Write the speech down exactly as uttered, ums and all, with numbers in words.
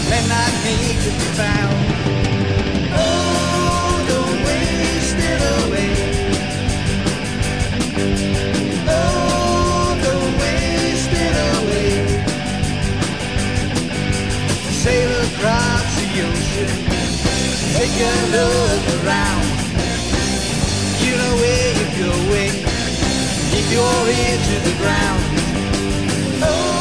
and I need to be found. Oh, don't waste it away. Oh, don't waste it away. Sail across the ocean, take a look around. You know where you're going, keep your ear to the ground. Oh,